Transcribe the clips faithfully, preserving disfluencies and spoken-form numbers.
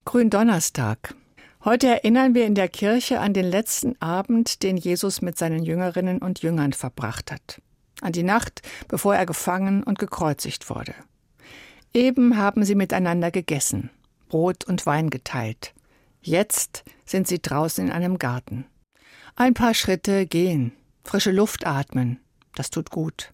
Gründonnerstag. Heute erinnern wir in der Kirche an den letzten Abend, den Jesus mit seinen Jüngerinnen und Jüngern verbracht hat. An die Nacht, bevor er gefangen und gekreuzigt wurde. Eben haben sie miteinander gegessen, Brot und Wein geteilt. Jetzt sind sie draußen in einem Garten. Ein paar Schritte gehen, frische Luft atmen, das tut gut.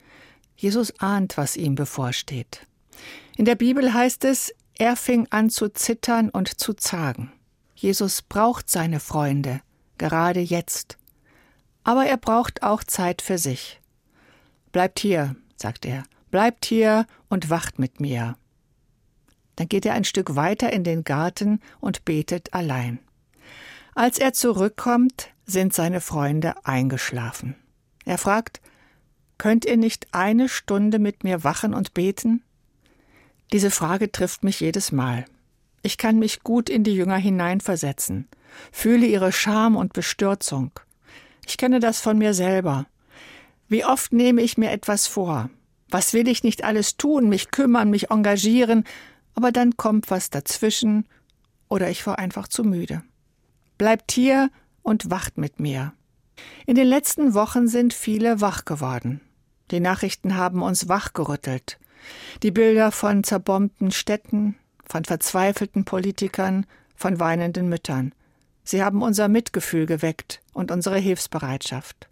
Jesus ahnt, was ihm bevorsteht. In der Bibel heißt es, er fing an zu zittern und zu zagen. Jesus braucht seine Freunde, gerade jetzt. Aber er braucht auch Zeit für sich. Bleibt hier, sagt er, bleibt hier und wacht mit mir. Dann geht er ein Stück weiter in den Garten und betet allein. Als er zurückkommt, sind seine Freunde eingeschlafen. Er fragt, könnt ihr nicht eine Stunde mit mir wachen und beten? Diese Frage trifft mich jedes Mal. Ich kann mich gut in die Jünger hineinversetzen, fühle ihre Scham und Bestürzung. Ich kenne das von mir selber. Wie oft nehme ich mir etwas vor? Was will ich nicht alles tun, mich kümmern, mich engagieren, aber dann kommt was dazwischen oder ich war einfach zu müde. Bleibt hier und wacht mit mir. In den letzten Wochen sind viele wach geworden. Die Nachrichten haben uns wachgerüttelt. Die Bilder von zerbombten Städten, von verzweifelten Politikern, von weinenden Müttern. Sie haben unser Mitgefühl geweckt und unsere Hilfsbereitschaft.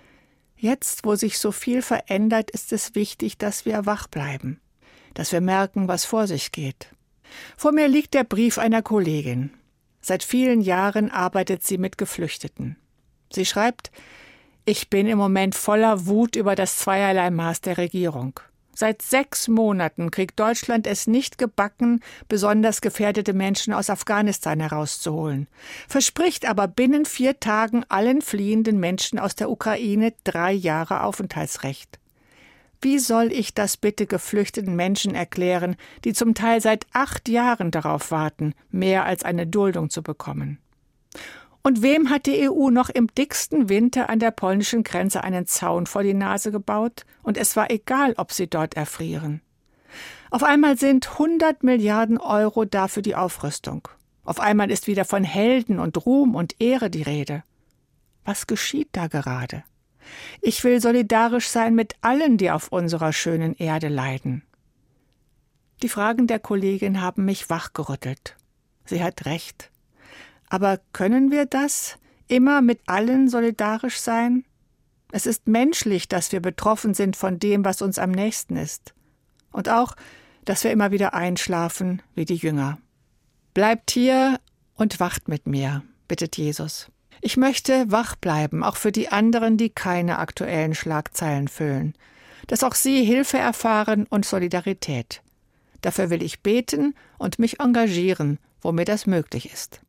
Jetzt, wo sich so viel verändert, ist es wichtig, dass wir wach bleiben, dass wir merken, was vor sich geht. Vor mir liegt der Brief einer Kollegin. Seit vielen Jahren arbeitet sie mit Geflüchteten. Sie schreibt, ich bin im Moment voller Wut über das zweierlei Maß der Regierung. Seit sechs Monaten kriegt Deutschland es nicht gebacken, besonders gefährdete Menschen aus Afghanistan herauszuholen, verspricht aber binnen vier Tagen allen fliehenden Menschen aus der Ukraine drei Jahre Aufenthaltsrecht. Wie soll ich das bitte geflüchteten Menschen erklären, die zum Teil seit acht Jahren darauf warten, mehr als eine Duldung zu bekommen? Und wem hat die E U noch im dicksten Winter an der polnischen Grenze einen Zaun vor die Nase gebaut? Und es war egal, ob sie dort erfrieren. Auf einmal sind hundert Milliarden Euro da für die Aufrüstung. Auf einmal ist wieder von Helden und Ruhm und Ehre die Rede. Was geschieht da gerade? Ich will solidarisch sein mit allen, die auf unserer schönen Erde leiden. Die Fragen der Kollegin haben mich wachgerüttelt. Sie hat recht. Aber können wir das? Immer mit allen solidarisch sein? Es ist menschlich, dass wir betroffen sind von dem, was uns am nächsten ist. Und auch, dass wir immer wieder einschlafen, wie die Jünger. Bleibt hier und wacht mit mir, bittet Jesus. Ich möchte wach bleiben, auch für die anderen, die keine aktuellen Schlagzeilen füllen. Dass auch sie Hilfe erfahren und Solidarität. Dafür will ich beten und mich engagieren, wo mir das möglich ist.